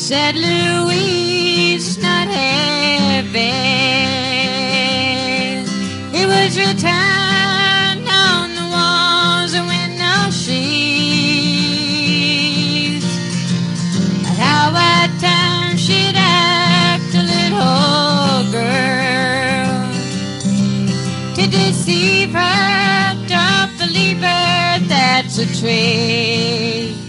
said Louise, not heavy. It was written on the walls and window sheets. How at times she'd act a little girl to deceive her. Don't believe her, that's a trait.